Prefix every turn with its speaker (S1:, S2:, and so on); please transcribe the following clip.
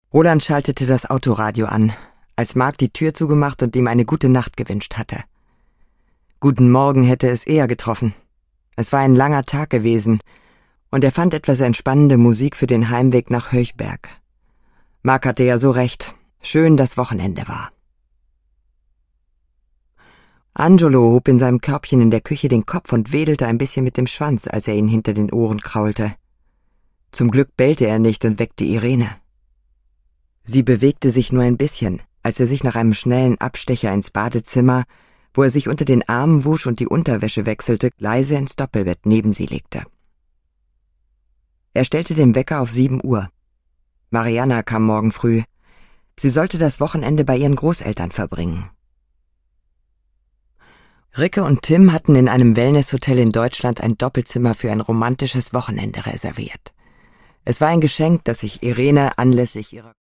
S1: Roland schaltete das Autoradio an, als Mark die Tür zugemacht und ihm eine gute Nacht gewünscht hatte. Guten Morgen hätte es eher getroffen. Es war ein langer Tag gewesen, und er fand etwas entspannende Musik für den Heimweg nach Höchberg. Mark hatte ja so recht, schön das Wochenende war. Angelo hob in seinem Körbchen in der Küche den Kopf und wedelte ein bisschen mit dem Schwanz, als er ihn hinter den Ohren kraulte. Zum Glück bellte er nicht und weckte Irene. Sie bewegte sich nur ein bisschen, als er sich nach einem schnellen Abstecher ins Badezimmer, wo er sich unter den Armen wusch und die Unterwäsche wechselte, leise ins Doppelbett neben sie legte. Er stellte den Wecker auf 7 Uhr. Mariana kam morgen früh. Sie sollte das Wochenende bei ihren Großeltern verbringen. Ricke und Tim hatten in einem Wellnesshotel in Deutschland ein Doppelzimmer für ein romantisches Wochenende reserviert. Es war ein Geschenk, das sich Irene anlässlich ihrer